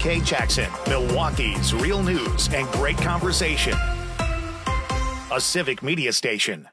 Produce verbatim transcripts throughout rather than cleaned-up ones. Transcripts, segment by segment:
K Jackson, Milwaukee's real news and great conversation. A civic media station.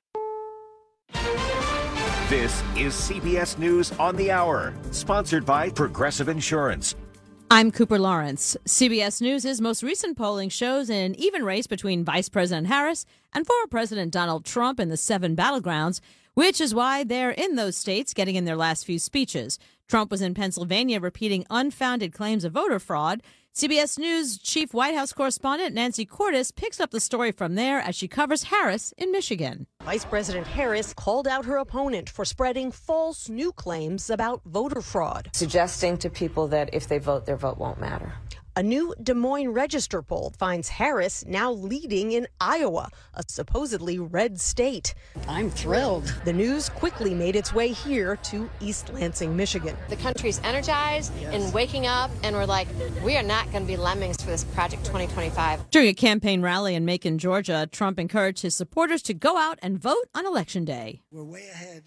This is C B S News on the Hour, sponsored by Progressive Insurance. I'm Cooper Lawrence. C B S News' most recent polling shows an even race between Vice President Harris and former President Donald Trump in the seven battlegrounds, which is why they're in those states getting in their last few speeches. Trump was in Pennsylvania repeating unfounded claims of voter fraud. C B S News chief White House correspondent Nancy Cordes picks up the story from there as she covers Harris in Michigan. Vice President Harris called out her opponent for spreading false new claims about voter fraud, suggesting to people that if they vote, their vote won't matter. A new Des Moines Register poll finds Harris now leading in Iowa, a supposedly red state. I'm thrilled. The news quickly made its way here to East Lansing, Michigan. The country's energized yes. and waking up, and we're like, we are not going to be lemmings for this Project twenty twenty-five. During a campaign rally in Macon, Georgia, Trump encouraged his supporters to go out and vote on Election Day. We're way ahead.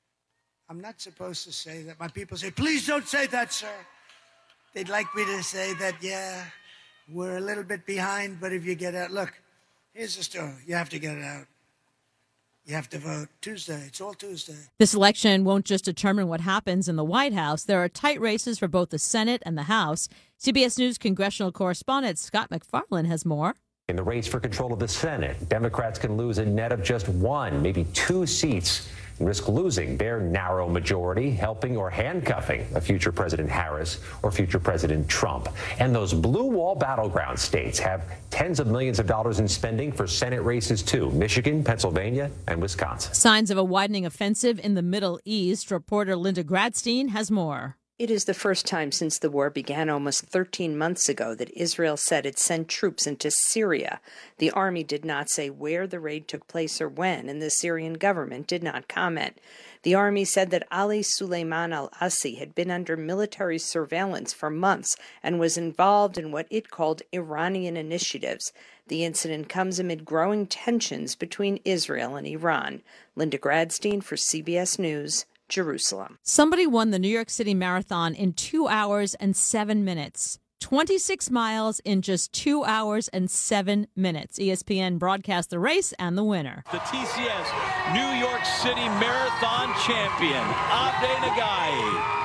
I'm not supposed to say that. My people say, please don't say that, sir. They'd like me to say that, yeah, we're a little bit behind, but if you get out, look, here's the story. You have to get it out. You have to vote Tuesday. It's all Tuesday. This election won't just determine what happens in the White House. There are tight races for both the Senate and the House. C B S News congressional correspondent Scott MacFarlane has more. In the race for control of the Senate, Democrats can lose a net of just one, maybe two seats, and risk losing their narrow majority, helping or handcuffing a future President Harris or future President Trump. And those blue wall battleground states have tens of millions of dollars in spending for Senate races, too. Michigan, Pennsylvania, and Wisconsin. Signs of a widening offensive in the Middle East. Reporter Linda Gradstein has more. It is the first time since the war began almost thirteen months ago that Israel said it sent troops into Syria. The army did not say where the raid took place or when, and the Syrian government did not comment. The army said that Ali Suleiman al-Asi had been under military surveillance for months and was involved in what it called Iranian initiatives. The incident comes amid growing tensions between Israel and Iran. Linda Gradstein for C B S News, Jerusalem. Somebody won the New York City Marathon in two hours and seven minutes. twenty-six miles in just two hours and seven minutes. E S P N broadcast the race and the winner. The T C S New York City Marathon champion, Abde Nagai.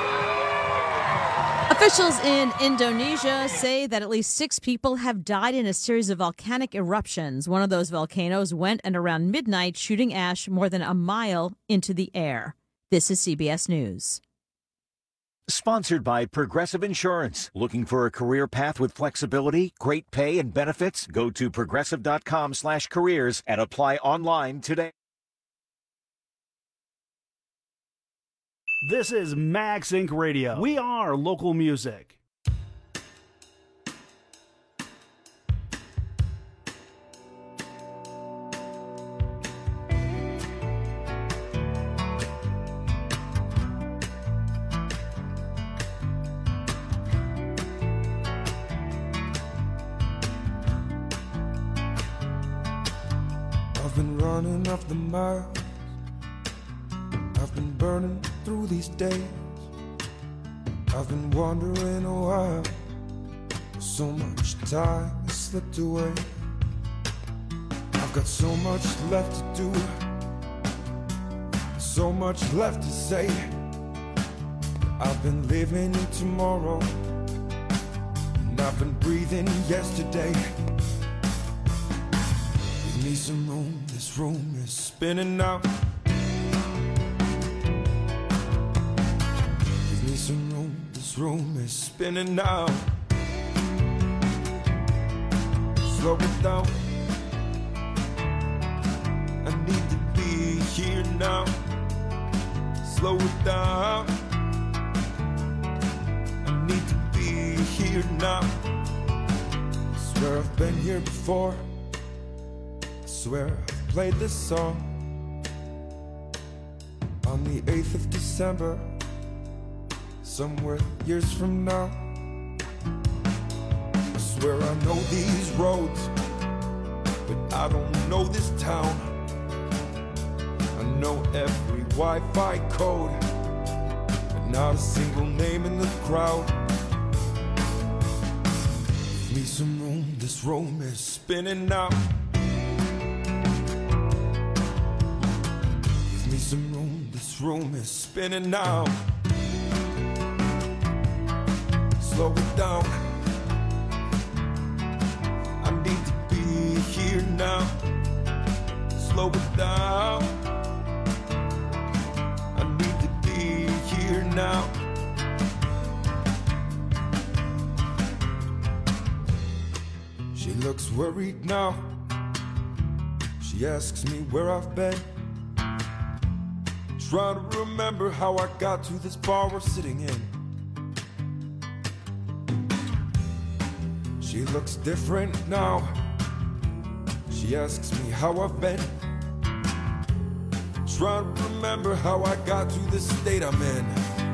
Officials in Indonesia say that at least six people have died in a series of volcanic eruptions. One of those volcanoes went and around midnight, shooting ash more than a mile into the air. This is C B S News. Sponsored by Progressive Insurance. Looking for a career path with flexibility, great pay, and benefits? Go to progressive.com slash careers and apply online today. This is Max Incorporated. Radio. We are local music. I've been running off the miles. I've been burning through these days. I've been wondering a while. So much time has slipped away. I've got so much left to do, so much left to say. I've been living in tomorrow, and I've been breathing yesterday. Give me some room, this room is spinning out. Give me some room, this room is spinning out. Slow it down, I need to be here now. Slow it down, I need to be here now. I swear I've been here before, I swear I've played this song. On the eighth of December, somewhere years from now. I swear I know these roads, but I don't know this town. I know every Wi-Fi code, but not a single name in the crowd. this room is spinning now. Give me some room, this room is spinning now. Slow it down. I need to be here now. Slow it down. I need to be here now. She looks worried now. She asks me where I've been. Trying to remember how I got to this bar we're sitting in. She looks different now. She asks me how I've been. Trying to remember how I got to this state I'm in.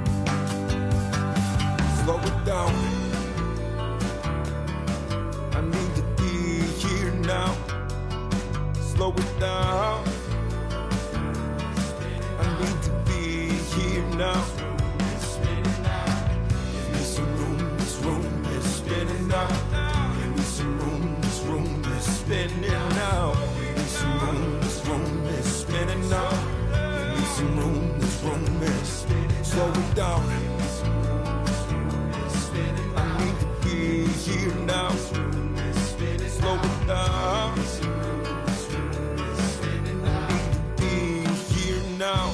Slow it down. I need to be here now. Slow it down. I need to be here now. Give me some room, this room is spinning now. Give me some room, this room is spinning now. Give me some room, this room is spinning now. Give me some room, this room is spinning. Slow it down. I need to be here now. Slow it down. I need to be here now.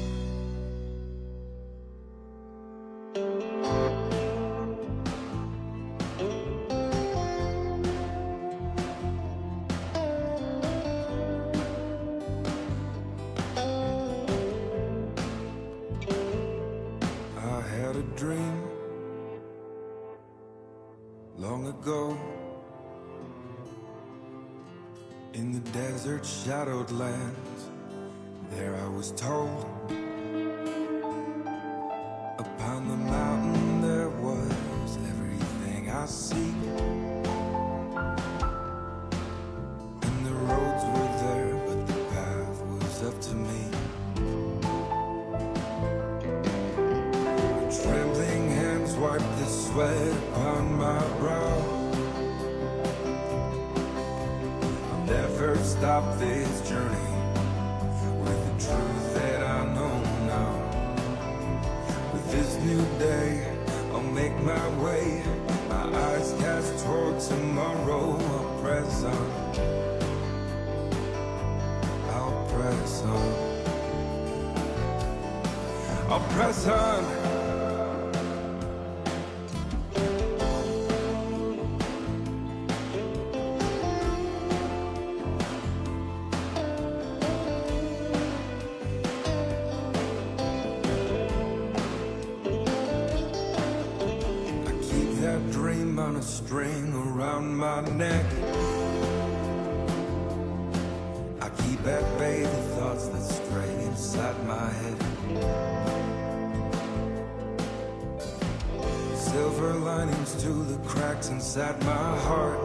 I had a dream long ago. In the desert shadowed lands, there I was told, upon the mountain there was everything I seek. And the roads were there, but the path was up to me. My trembling hands wiped the sweat upon my brow. Never stop this journey with the truth that I know now. With this new day, I'll make my way. My eyes cast toward tomorrow. I'll press on. I'll press on. I'll press on. On a string around my neck, I keep at bay the thoughts that stray inside my head. Silver linings to the cracks inside my heart.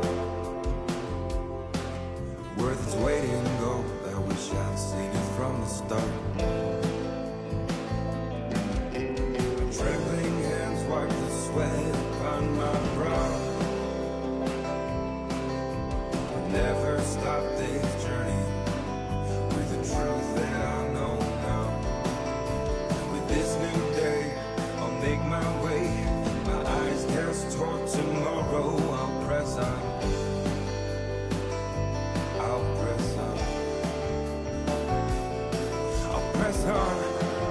Worth its weight in gold. I wish I'd seen it from the start. Trembling hands wipe the sweat upon my brow. I'll never stop this journey with the truth that I know now. With this new day, I'll make my way. My eyes cast toward tomorrow. I'll press on. I'll press on. I'll press on.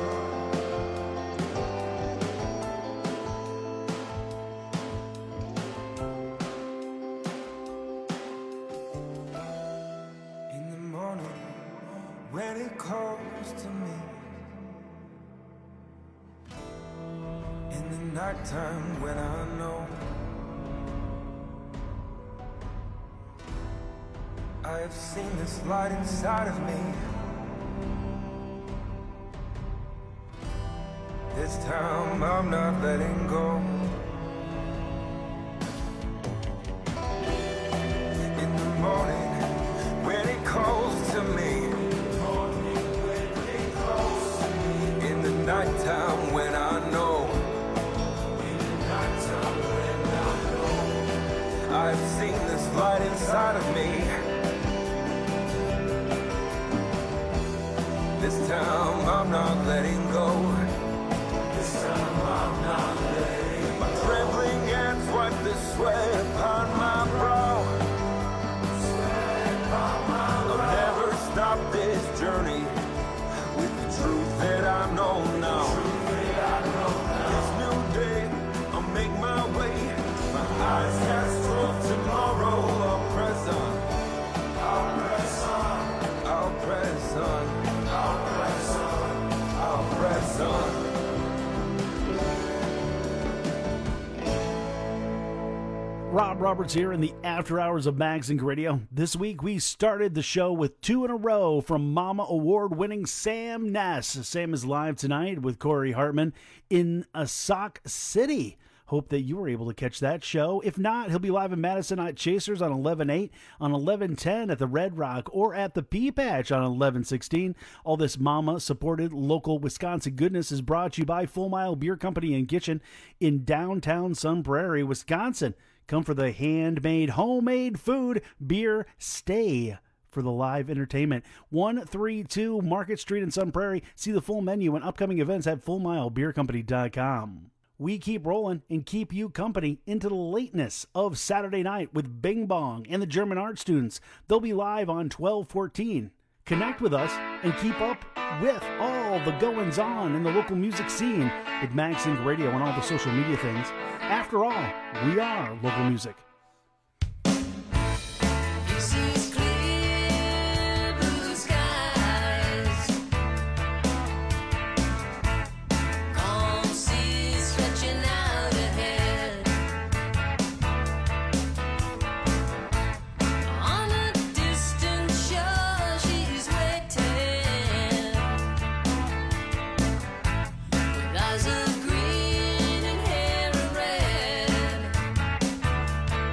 When it calls to me, in the nighttime when I know I have seen this light inside of me, this time I'm not letting go. In the morning when it calls to me, nighttime when I know, in the nighttime when I know, I've seen this right inside of me. This time I'm not letting go. This time I'm not letting go. My trembling hands wipe the sweat upon my brow. Sweat upon my brow. I'll never stop this journey with the truth that I know now. This new day, I'll make my way. My eyes cast toward tomorrow. I'll press on. I'll press on. I'll press on. I'll press on, I'll press on. Rob Roberts here in the After Hours of Magazine Radio. This week we started the show with two in a row from Mama Award-winning Sam Ness. Sam is live tonight with Corey Hartman in Sauk City. Hope that you were able to catch that show. If not, he'll be live in Madison at Chasers on eleven eight, on eleven ten at the Red Rock, or at the Pea Patch on eleven sixteen. All this Mama-supported local Wisconsin goodness is brought to you by Full Mile Beer Company and Kitchen in downtown Sun Prairie, Wisconsin. Come for the handmade, homemade food, beer, stay for the live entertainment. one thirty-two Market Street in Sun Prairie. See the full menu and upcoming events at full mile beer company dot com. We keep rolling and keep you company into the lateness of Saturday night with Bing Bong and the German art students. They'll be live on twelve fourteen. Connect with us and keep up with all the goings-on in the local music scene with MagSync Radio and all the social media things. After all, we are local music. Eyes of green and hair of red.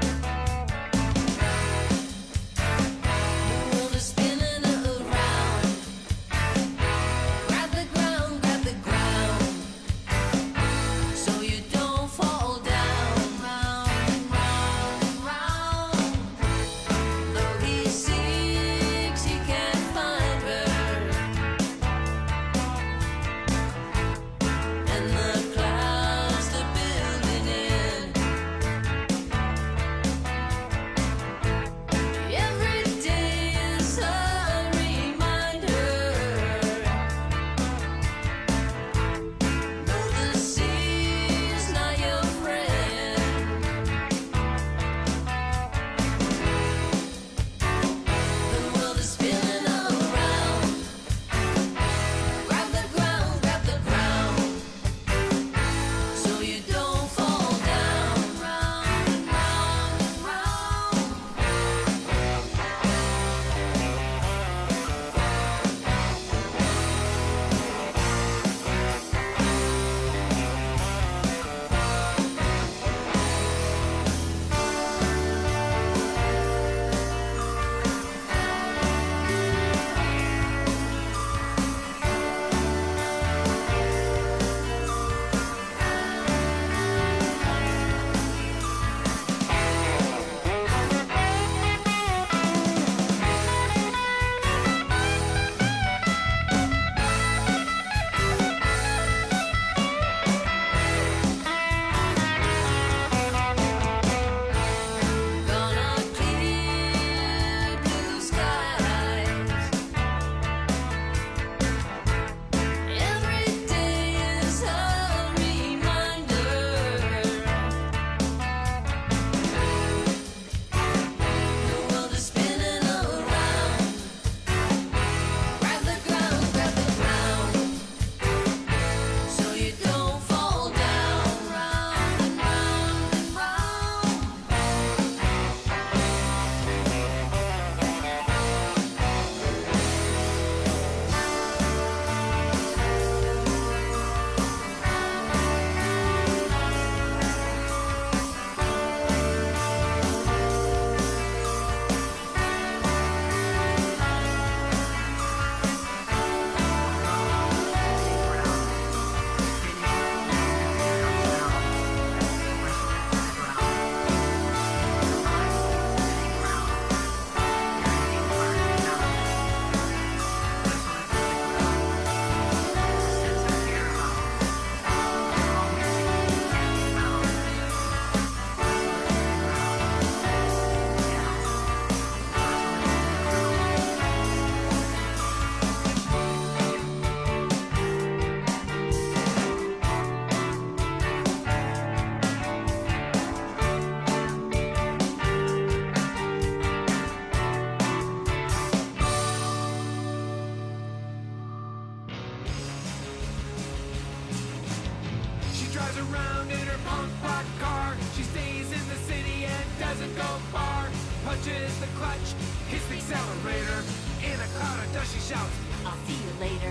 bar, punches the clutch, hits the accelerator. In a cloud of dust she shouts, I'll see you later.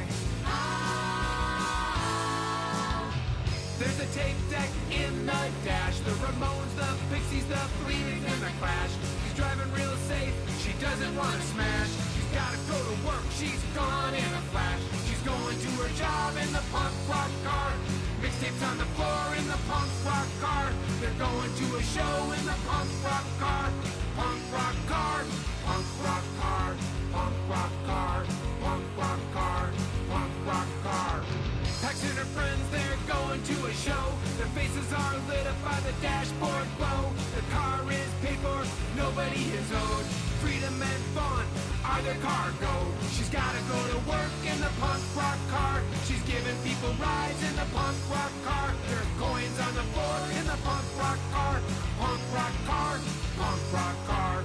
Ah. There's a tape deck in the dash, the Ramones, the Pixies, the Bleeding, and the Clash. She's driving real safe, she doesn't want to smash. She's gotta go to work, she's gone in a flash. She's going to her job in the punk rock car. Mixtapes on the floor in the punk rock car. They're going to a show in the punk rock car. Punk rock car, punk rock car, punk rock car, punk rock car, punk rock car. Pax and her friends, they're going to a show. Their faces are lit up by the dashboard glow. The car is paid for, nobody is owed. Freedom and fun are their cargo. She's gotta go to work in the punk rock car. She's giving people rides in the punk rock car. There are coins on the floor in the punk rock car. Punk rock car, punk rock car.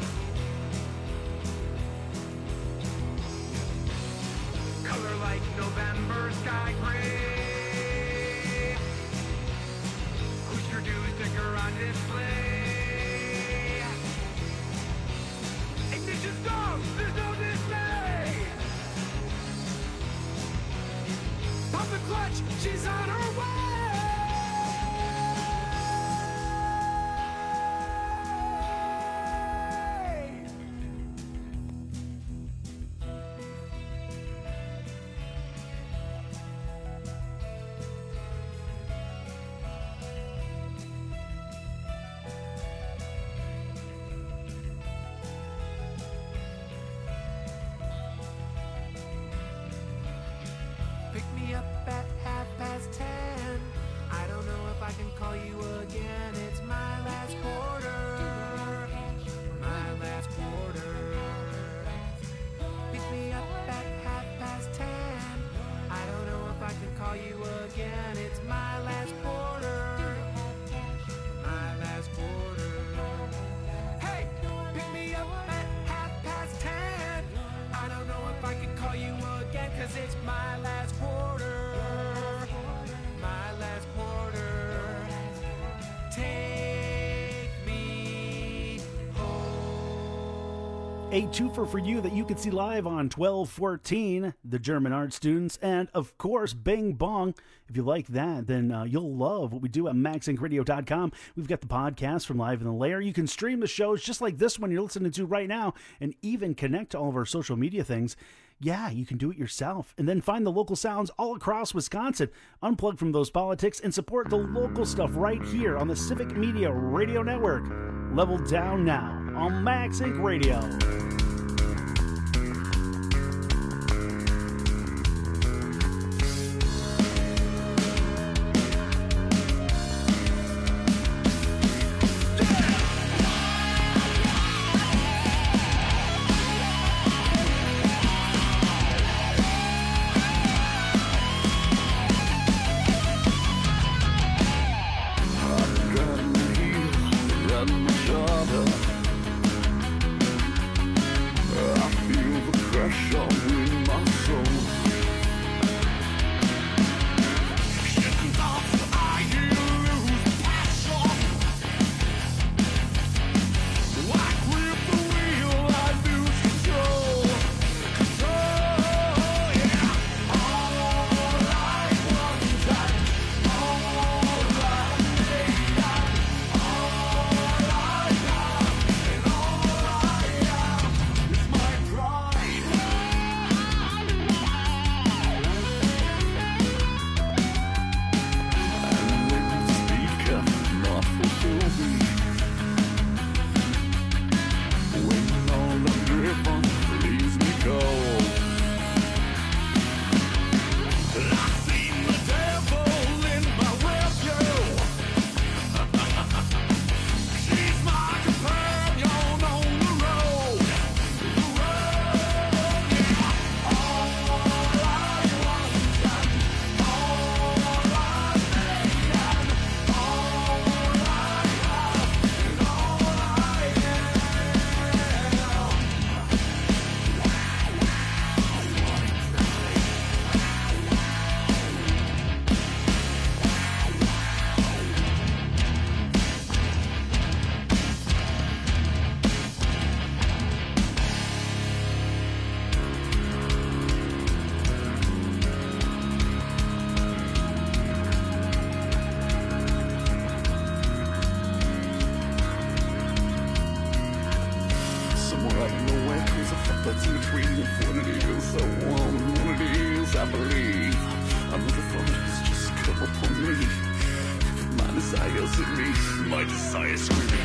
Color like November sky gray. Who's your news sticker on display? Ignition stop! There's no display! Pop the clutch! She's on her way! Pick me up at half past ten. I don't know if I can call you again. It's my last quarter. My last quarter. Pick me up at half past ten. I don't know if I can call you again. It's my last quarter. My last quarter. Hey, pick me up at half past ten. I don't know if I can call you again, 'cause it's my last quarter. My last quarter. Take me home. A twofer for you that you can see live on twelve fourteen, the German art students, and of course, Bing Bong. If you like that, then uh, you'll love what we do at max inc radio dot com. We've got the podcast from Live in the Lair. You can stream the shows just like this one you're listening to right now, and even connect to all of our social media things. Yeah, you can do it yourself. And then find the local sounds all across Wisconsin. Unplug from those politics and support the local stuff right here on the Civic Media Radio Network. Level down now on Max Inc Radio. somewhere out of nowhere. Cause I fucked up in between what it is I want, what it is I believe. I never thought it was just come upon me. My desires in me, my desires screaming.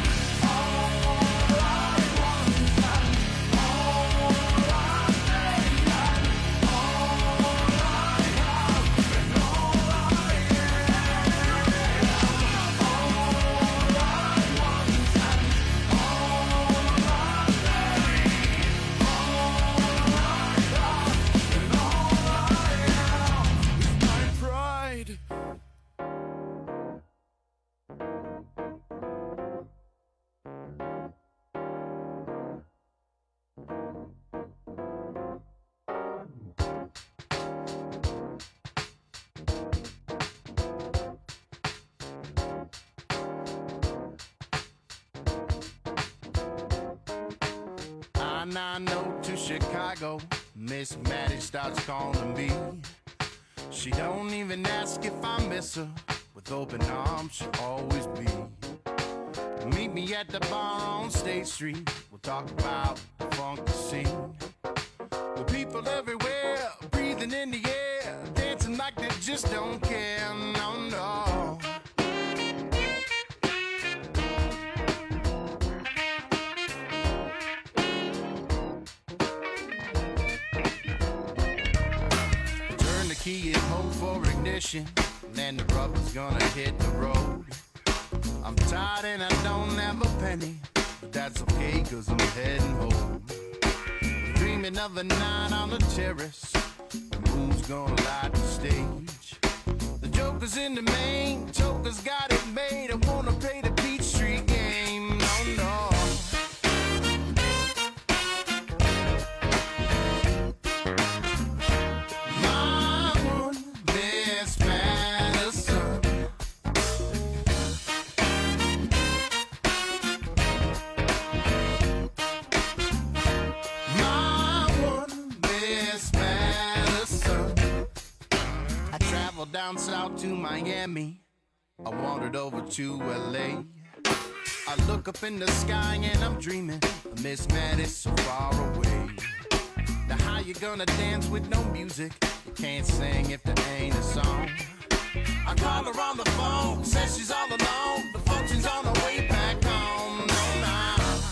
nine oh to Chicago, Miss Maddie starts calling me. She don't even ask if I miss her. With open arms, she'll always be. Meet me at the bar on State Street. We'll talk about the funky scene. With people everywhere, breathing in the air, dancing like they just don't care. No, no. Key is home for ignition, then the rubber's gonna hit the road. I'm tired and I don't have a penny, but that's okay cause I'm heading home. I'm dreaming of a night on the terrace, the moon's gonna light the stage. The joker's in the main, joker's got it made. I wanna play the Beach Street game, no, no. Down south to Miami, I wandered over to L A. I look up in the sky and I'm dreaming of Miss Maddie so far away. Now how you gonna dance with no music? You can't sing if there ain't a song. I call her on the phone, says she's all alone. The function's on her way back home. No, no.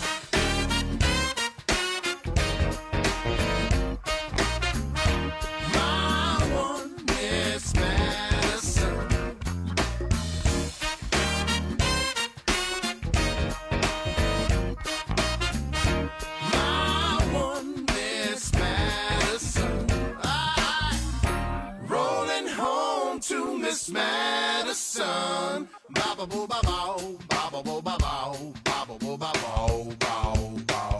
Madison, ba ba boo ba bow, ba ba boo ba bow, ba ba boo ba bow, bow, bow,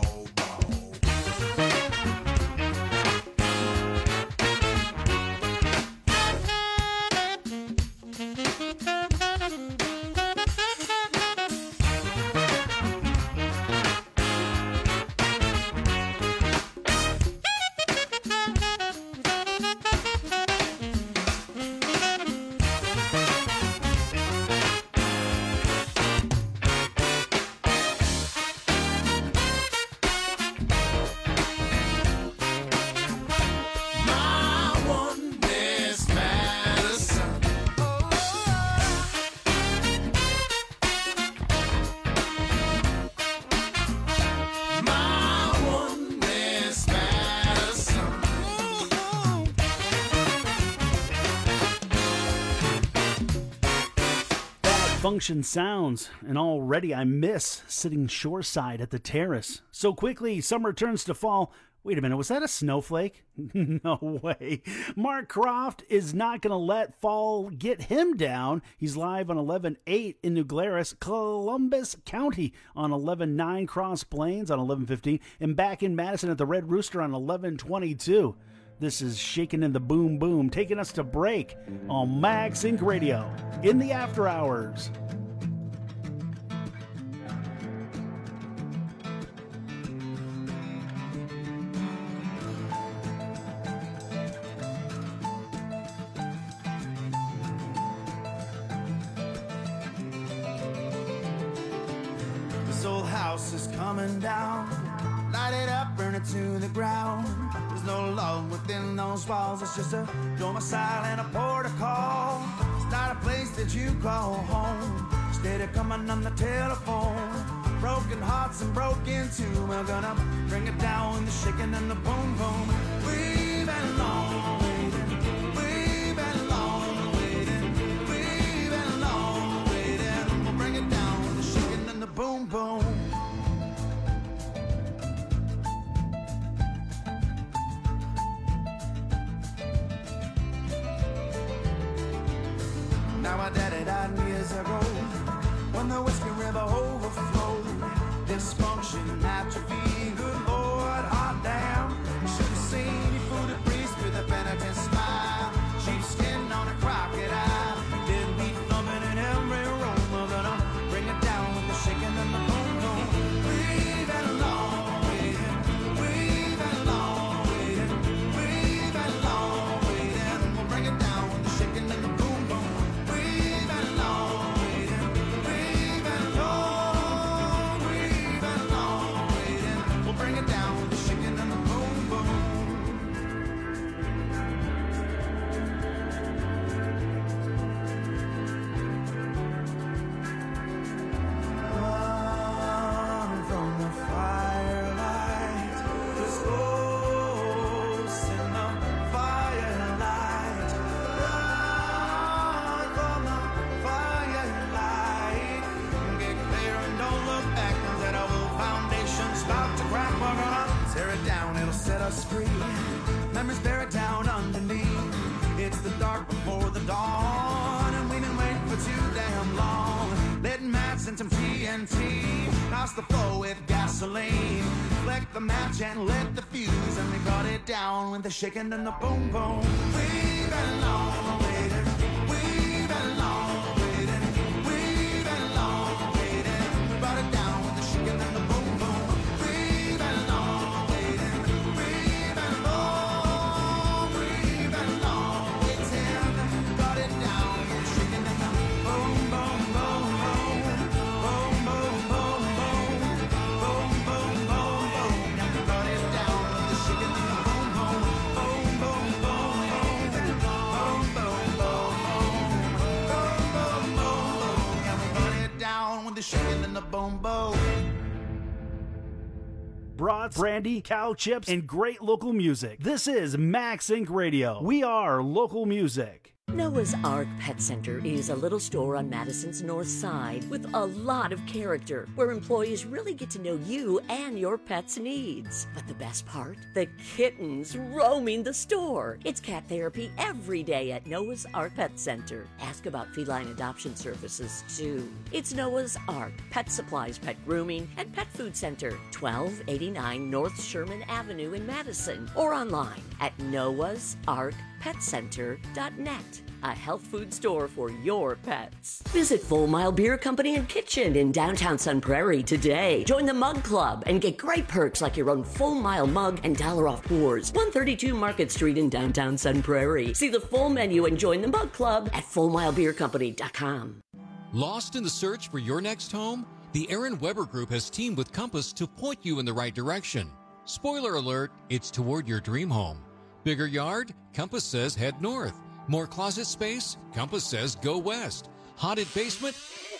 Function sounds, and already I miss sitting shoreside at the terrace. So quickly, summer turns to fall. Wait a minute, was that a snowflake? No way. Mark Croft is not going to let fall get him down. He's live on eleven eight in New Glarus, Columbus County on eleven nine, Cross Plains on eleven fifteen, and back in Madison at the Red Rooster on eleven twenty-two. This is Shaking in the Boom Boom, taking us to break on Max Inc Radio in the after hours. This old house is coming down. Light it up, burn it to the ground. There's no love within those walls. It's just a domicile and a port of call. It's not a place that you call home. Instead of coming on the telephone. Broken hearts and broken too. We're gonna bring it down with the shaking and the boom boom. We've been long waiting. We've been long waiting. We've been long waiting. We'll bring it down with the shaking and the boom boom. Now my daddy died years ago when the Whiskey River overflowed. Dysfunction, atrophy, good Lord, hot damn. Should have seen you fooled a priest with a penitent smile. Sheepskin on a crocodile. Didn't be thumping in every room. We're gonna bring it down with the shaking and the boom boom. We've been long waiting. We've been long waiting. We've been long waiting. We'll bring it down with the shaking and the boom boom. We've been long waiting. We've been long. We've been long waiting. We'll bring it down with the shaking and the boom boom. Run from the firelight, this ghost in the firelight. Run from the firelight. Get clear and don't look back, 'cause that old foundation's about to crack. We're gonna tear it down, it'll set us free. Memories buried down underneath. It's the dark before the dawn, and we've been waiting for too damn long. Letting mats and some T N T. Douse the floor with gasoline. Flick the match and lit the fuse, and we brought it down with the shaking and the boom boom. We've been long waiting. We've been long waiting. We've been long waiting. We brought it down with the shaking and the boom boom. We've been long waiting. We've been long. We've been long waiting. Brought it down with the shaking and the boom boom boom boom. Boom boom boom boom. Boom boom boom boom. Now we brought it down with the shaking and the boom boom. Boom boom boom boom. Boom boom boom boom. Boom boom boom boom. Now we brought it down with the shaking and the boom boom. Brats, brandy, cow chips, and great local music. This is Max Inc Radio. We are local music. Noah's Ark Pet Center is a little store on Madison's north side with a lot of character, where employees really get to know you and your pet's needs. But the best part? The kittens roaming the store. It's cat therapy every day at Noah's Ark Pet Center. Ask about feline adoption services, too. It's Noah's Ark Pet Supplies, Pet Grooming, and Pet Food Center, twelve eighty-nine North Sherman Avenue in Madison, or online at noahs ark pet center dot net. A health food store for your pets. Visit Full Mile Beer Company and Kitchen in downtown Sun Prairie today. Join the Mug Club and get great perks like your own Full Mile mug and dollar off pours. one thirty-two Market Street in downtown Sun Prairie. See the full menu and join the Mug Club at full mile beer company dot com. Lost in the search for your next home? The Aaron Weber Group has teamed with Compass to point you in the right direction. Spoiler alert, it's toward your dream home. Bigger yard? Compass says head north. More closet space? Compass says go west. Haunted basement?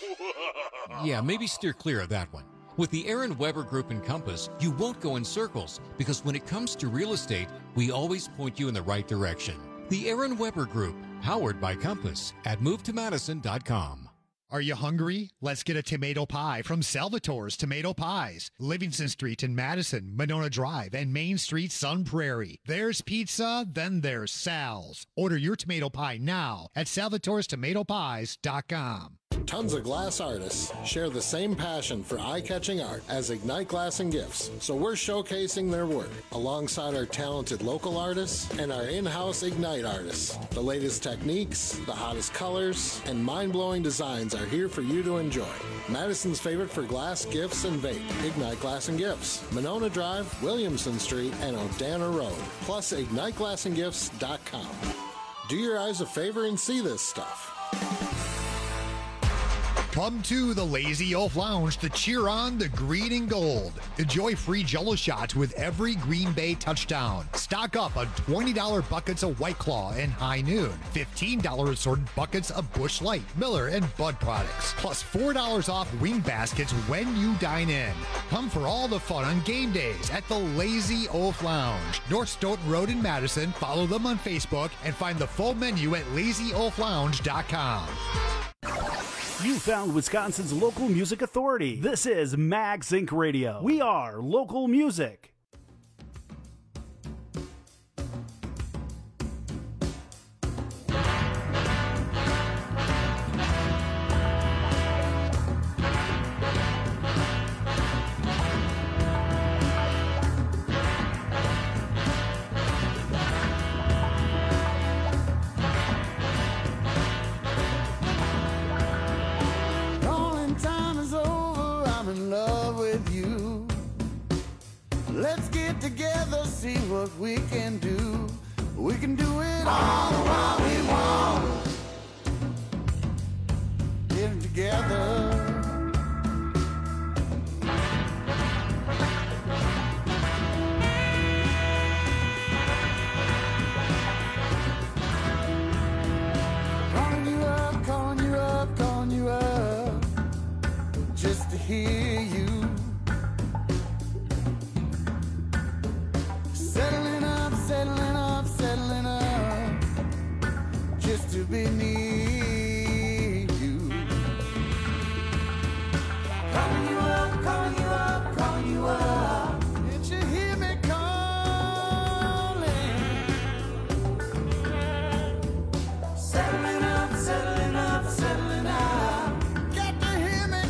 Yeah, maybe steer clear of that one. With the Aaron Weber Group and Compass, you won't go in circles, because when it comes to real estate, we always point you in the right direction. The Aaron Weber Group, powered by Compass, at move to madison dot com. Are you hungry? Let's get a tomato pie from Salvatore's Tomato Pies. Livingston Street in Madison, Monona Drive, and Main Street, Sun Prairie. There's pizza, then there's Sal's. Order your tomato pie now at salvatores tomato pies dot com. Tons of glass artists share the same passion for eye-catching art as Ignite Glass and Gifts, so we're showcasing their work alongside our talented local artists and our in-house Ignite artists. The latest techniques, the hottest colors, and mind-blowing designs are here for you to enjoy. Madison's favorite for glass, gifts, and vape, Ignite Glass and Gifts, Monona Drive, Williamson Street, and O'Dana Road, plus ignite glass and gifts dot com. Do your eyes a favor and see this stuff. Come to the Lazy Oaf Lounge to cheer on the green and gold. Enjoy free Jell-O shots with every Green Bay touchdown. Stock up on twenty dollars buckets of White Claw and High Noon. fifteen dollars assorted buckets of Busch Light, Miller, and Bud products. Plus four dollars off wing baskets when you dine in. Come for all the fun on game days at the Lazy Oaf Lounge. North Stoughton Road in Madison. Follow them on Facebook and find the full menu at lazy oaf lounge dot com. You found Wisconsin's local music authority. This is Mag Sync Radio. We are local music. Together, see what we can do. We can do it all while we want. Get it together. Calling you up, calling you up, calling you up, just to hear you. Settling up, settling up, settling up, just to be near you. Calling you up, calling you up, calling you up. Did you hear me calling? Settling up, settling up, settling up. Got to hear me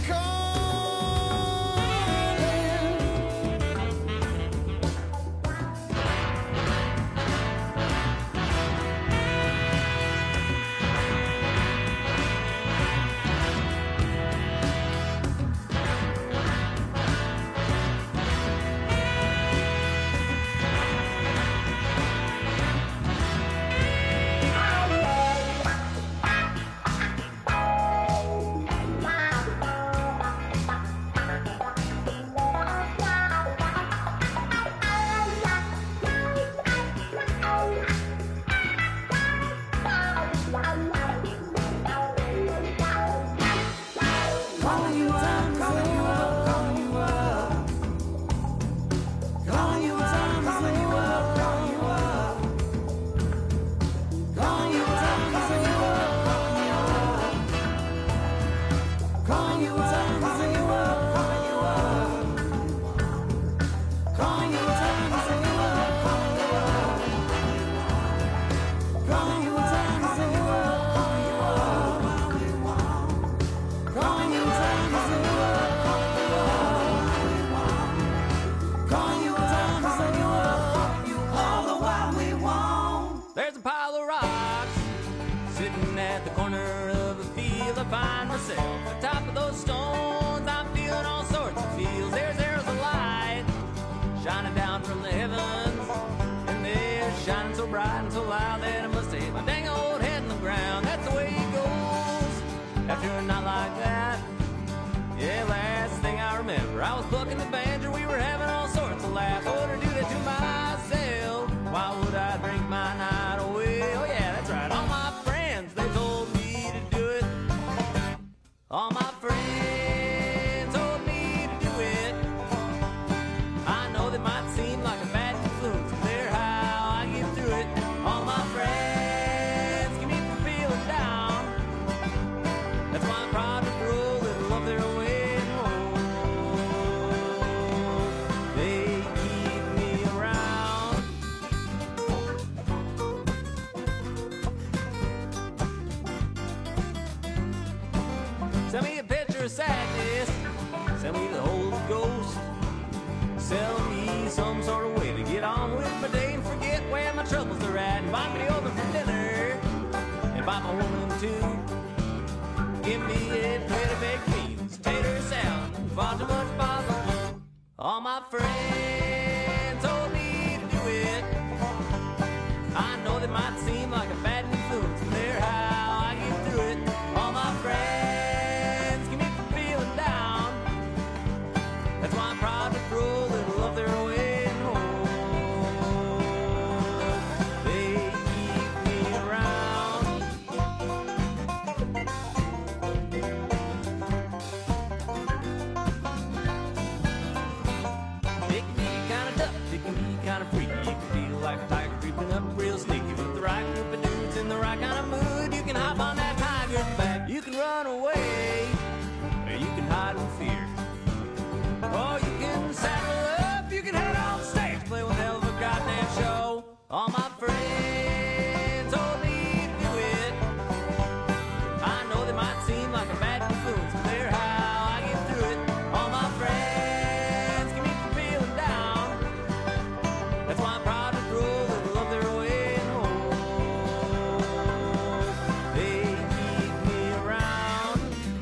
like a bad influence, and they're how I get through it. All my friends give me All my friends told me to do it. I know they might seem like a bad influence, but they're how I get through it. All my friends keep me from feeling down. That's why I'm proud to throw a little of their way and hope. They keep me around.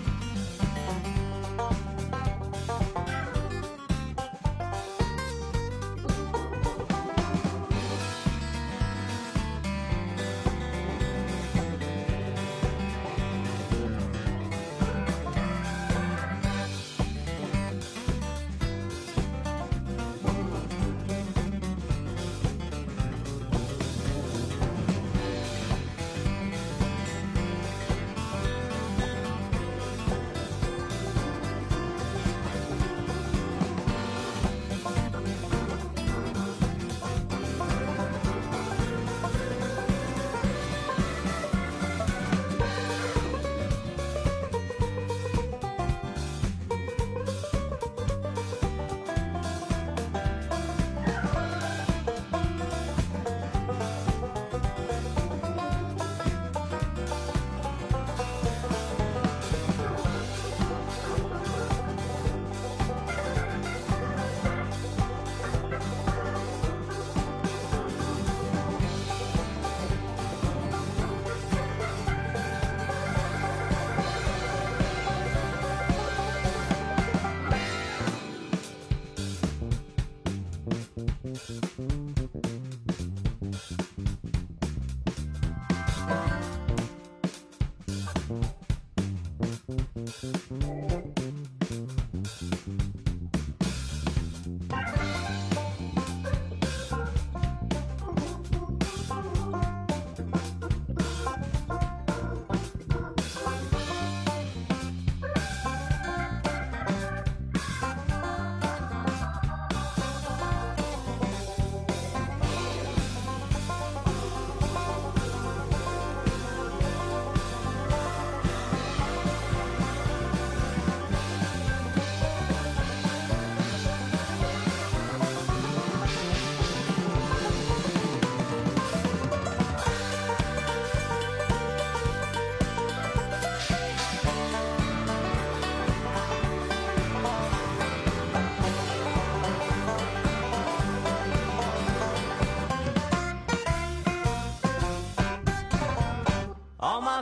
All my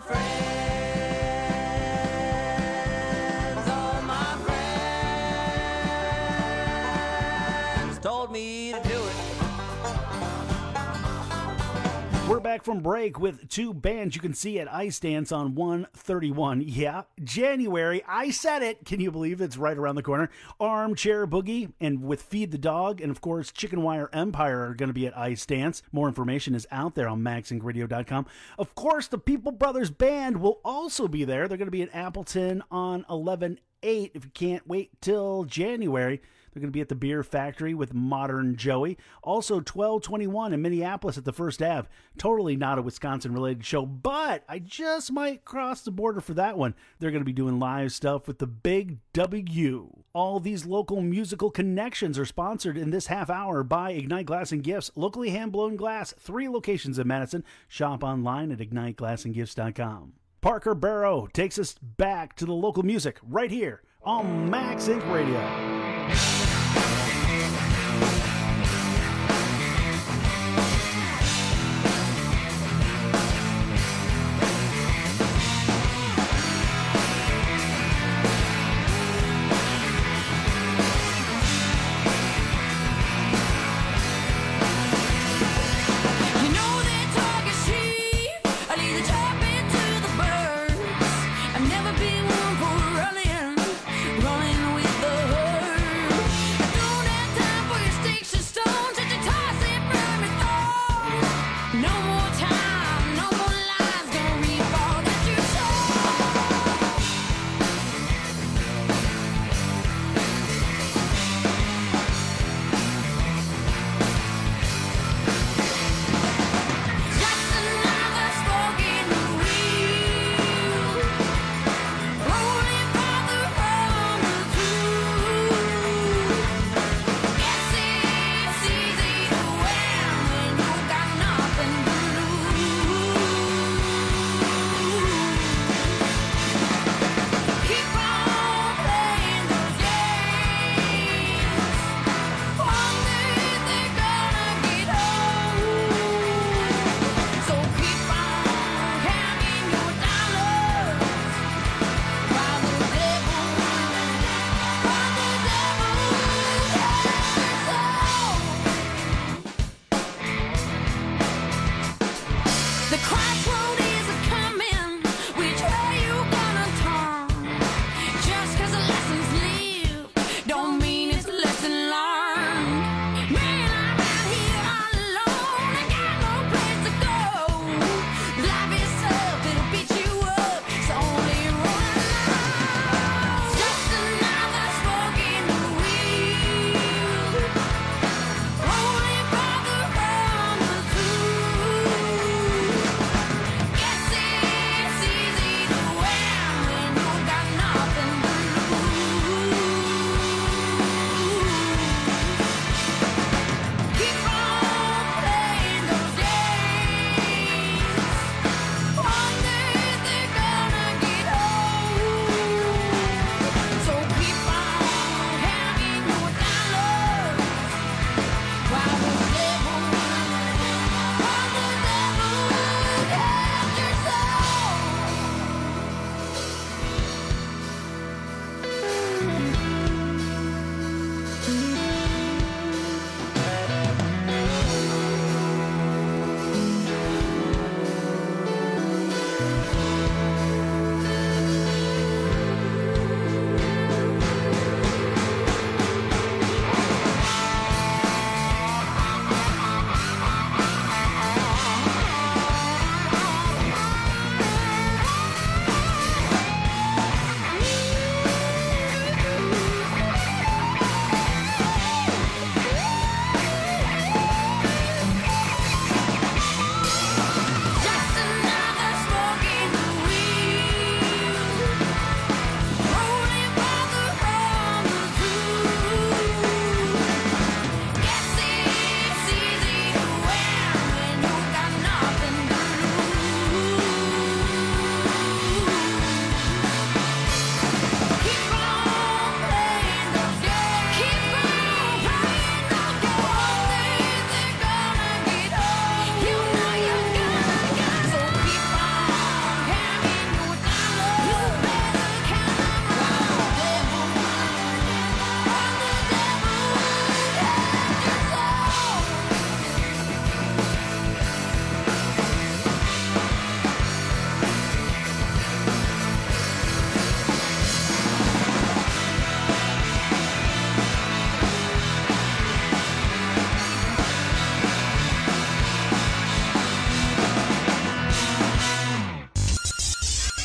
friends, all my friends told me to do it. We're back from break with two bands you can see at Ice Dance on one thirty-one. Yeah, January. I said it. Can you believe it's right around the corner? Armchair Boogie and with Feed the Dog and, of course, Chicken Wire Empire are going to be at Ice Dance. More information is out there on max inc radio dot com. Of course, the People Brothers Band will also be there. They're going to be in Appleton on eleven eight. If you can't wait till January, they're going to be at the Beer Factory with Modern Joey. Also, twelve twenty-one in Minneapolis at the First Ave. Totally not a Wisconsin-related show, but I just might cross the border for that one. They're going to be doing live stuff with the Big W. All these local musical connections are sponsored in this half hour by Ignite Glass and Gifts. Locally hand-blown glass, three locations in Madison. Shop online at ignite glass and gifts dot com. Parker Barrow takes us back to the local music right here on Max Inc Radio. I've never been one for running, running with the herd.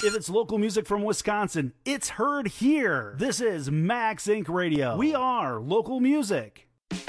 If it's local music from Wisconsin, it's heard here. This is Max Inc Radio. We are local music.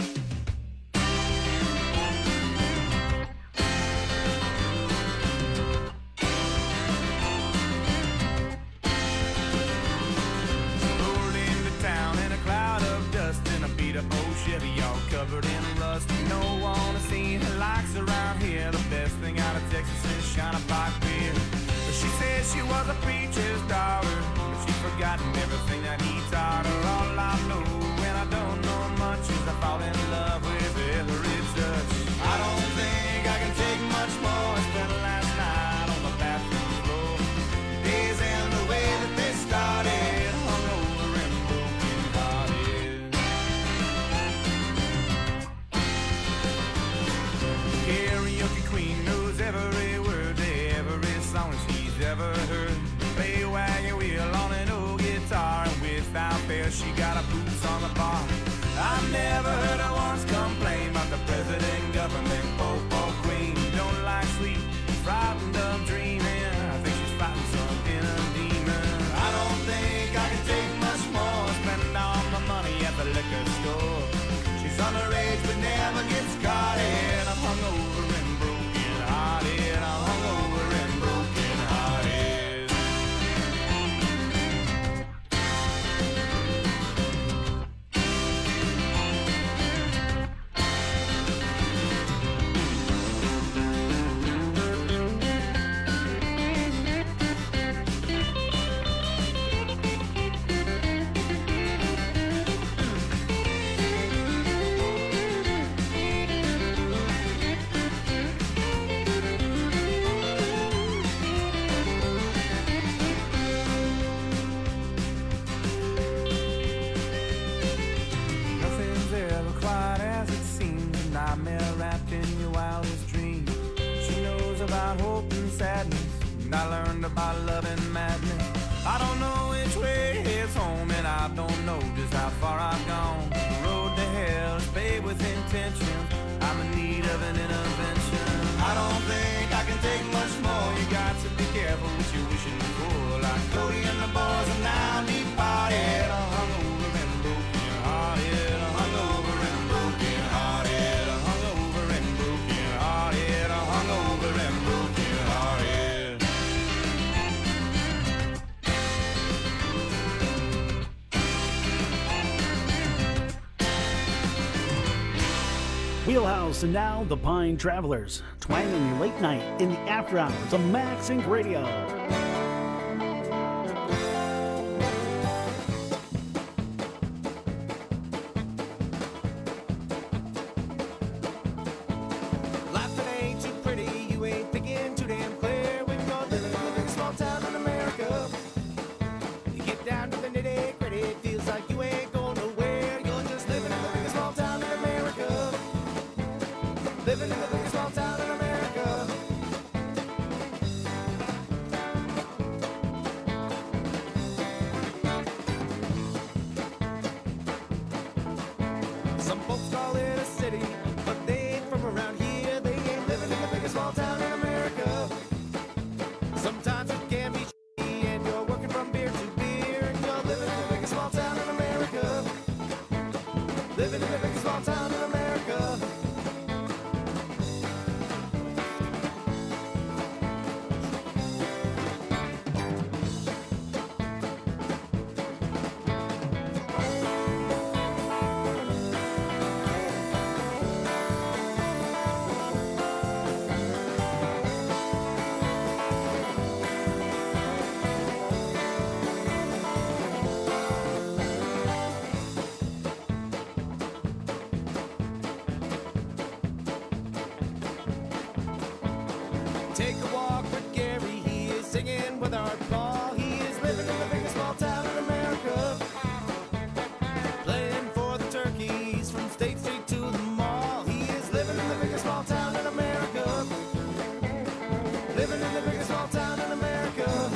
Chevy all covered in rust. No one has seen her likes around here. The best thing out of Texas is Shiner Pike beer. But she said she was a preacher's daughter, but she's forgotten everything that he taught her. All I know, and I don't know much, is I fall in love with every touch. I don't think I can take much more. I spent last night on the bathroom floor. Days end the way that they started, hungover and broken hearted. Karaoke queen knows every word, every song she's ever heard. Play wagon wheel on an old guitar, and without fail she got her boots on the bar. I've never heard her once complain about the president, government, pope or queen. Don't like sleep, frightened of dreaming. I think she's fighting some inner demon. I don't think I can take much more, spending all my money at the liquor store. She's underage but never gets caught in. I'm hungover and broken hearted. I'm hungover and broken hearted. Nothing's ever quite as it seems. A nightmare wrapped in your wildest dreams. She knows about hope and sadness, and I learned about love and madness. I don't know which way it's home, and I don't know just how far I've gone. The road to hell is paved with intention. I'm in need of an intervention. I don't think I can take much more. You got to be careful what you're wishing for. Like Cody and the boys are now deep parted. I'm hungover and broken hearted. I'm hungover and broken hearted. I'm hungover and broken hearted. I'm hungover and broken hearted. Wheelhouse and now the Pine Travelers, twanging late night in the after hours of Max Inc Radio. Life that ain't too pretty, you ain't thinking too damn clear when you're living in the biggest small town in America. You get down to the nitty gritty, it feels like you ain't going nowhere. You're just living in the biggest small town in America. Living in the biggest small town in America. Some folks call it a city, but they ain't from around here. They ain't living in the biggest small town in America. Sometimes it can be shitty, and you're working from beer to beer, and you're living in the biggest small town in America. Living in the biggest small town in America. Take a walk with Gary, he is singing with Art Paul. He is living in the biggest small town in America. Playing for the turkeys from State Street to the mall. He is living in the biggest small town in America. Living in the biggest small town in America.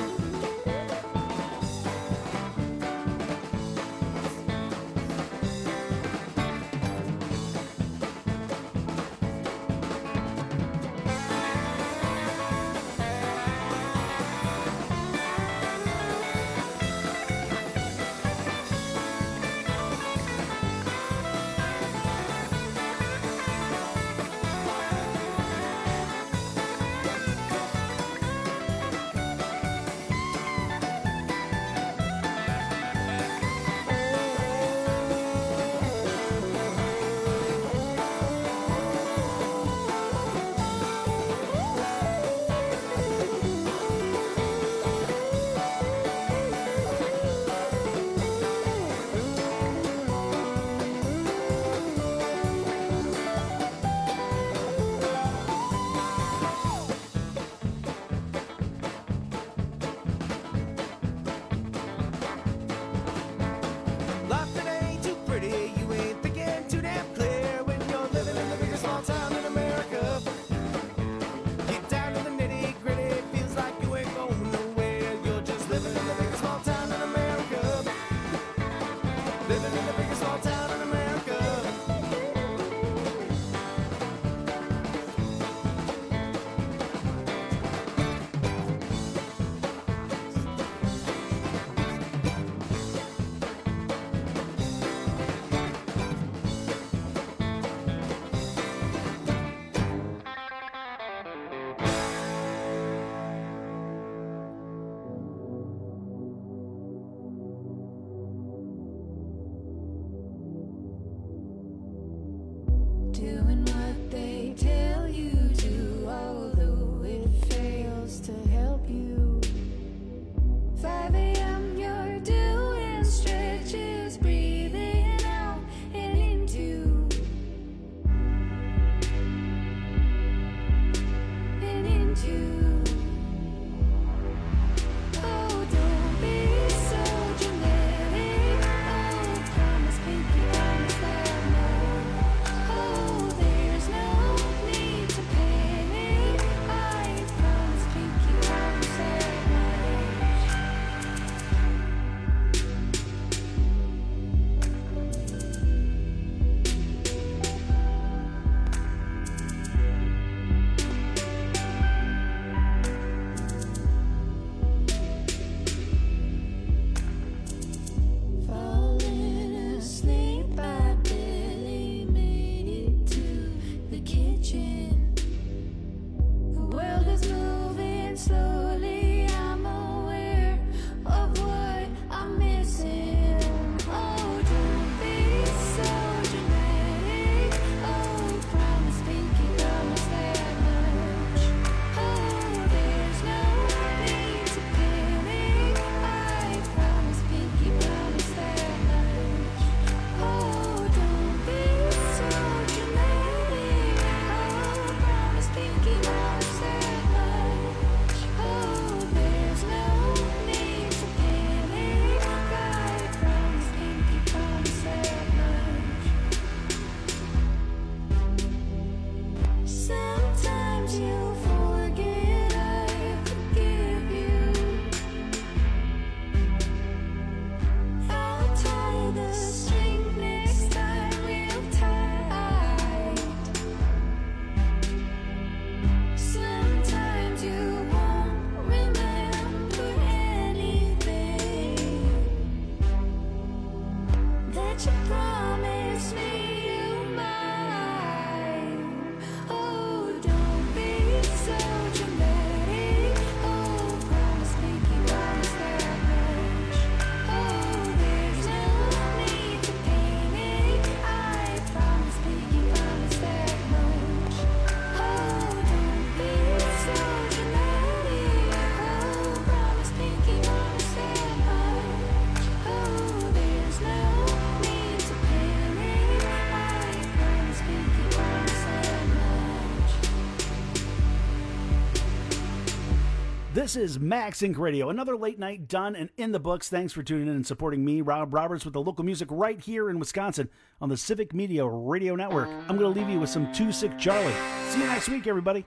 This is Max Inc Radio. Another late night done and in the books. Thanks for tuning in and supporting me, Rob Roberts, with the local music right here in Wisconsin on the Civic Media Radio Network. I'm going to leave you with some Too Sick Charlie. See you next week, everybody.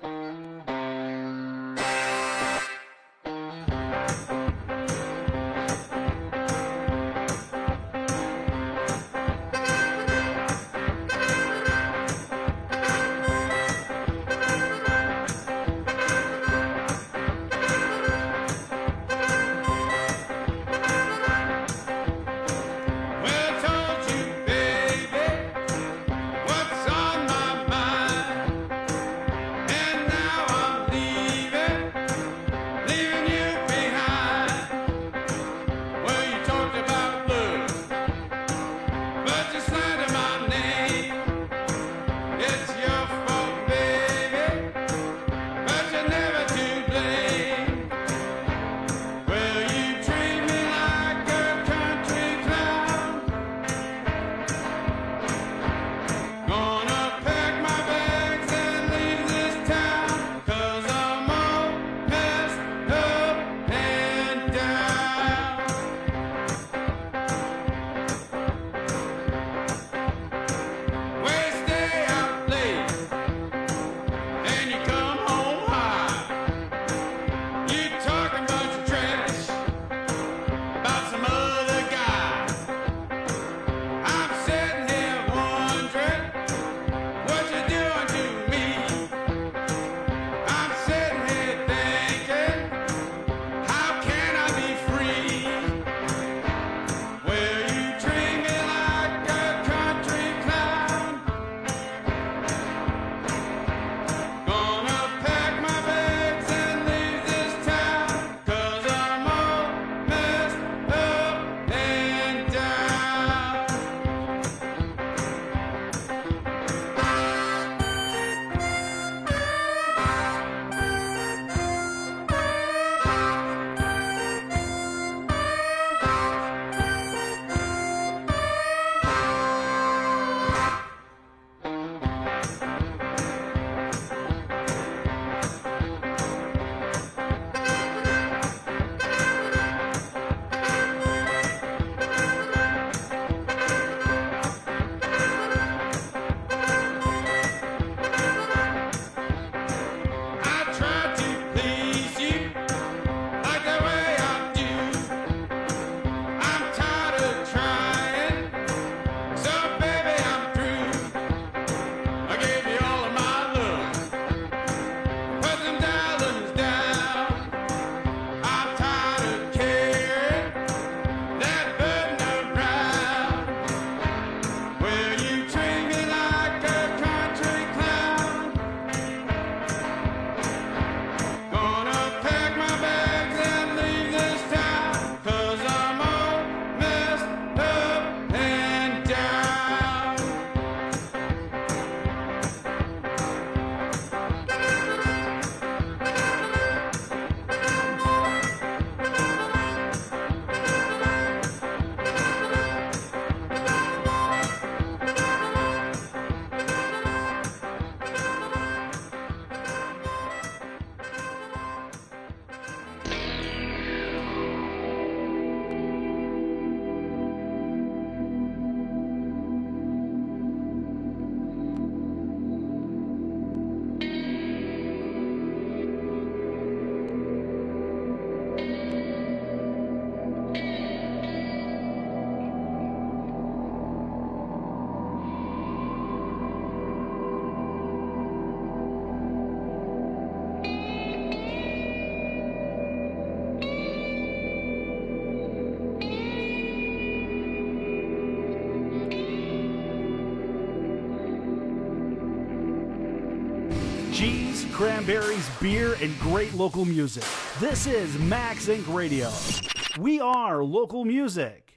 cheese, cranberries, beer, and great local music. This is Max Incorporated. Radio. We are local music.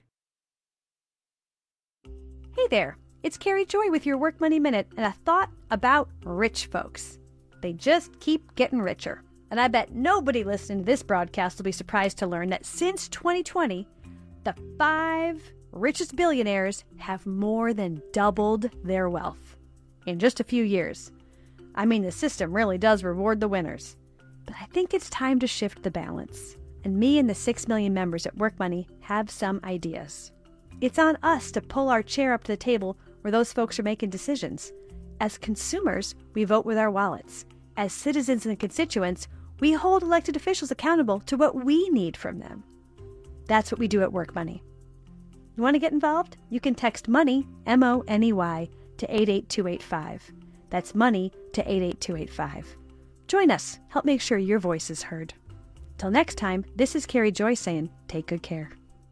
Hey there, it's Carrie Joy with your Work Money Minute and a thought about rich folks. They just keep getting richer. And I bet nobody listening to this broadcast will be surprised to learn that since twenty twenty, the five richest billionaires have more than doubled their wealth in just a few years. I mean, the system really does reward the winners. But I think it's time to shift the balance. And me and the six million members at Work Money have some ideas. It's on us to pull our chair up to the table where those folks are making decisions. As consumers, we vote with our wallets. As citizens and constituents, we hold elected officials accountable to what we need from them. That's what we do at Work Money. You want to get involved? You can text MONEY, M O N E Y, to eight eight two eight five. That's MONEY to eight eight two eight five. Join us. Help make sure your voice is heard. Till next time, this is Carrie Joy saying, take good care.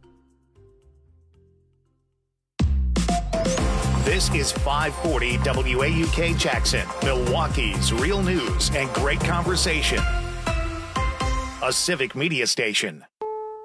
This is five forty W A U K Jackson, Milwaukee's real news and great conversation. A Civic Media Station.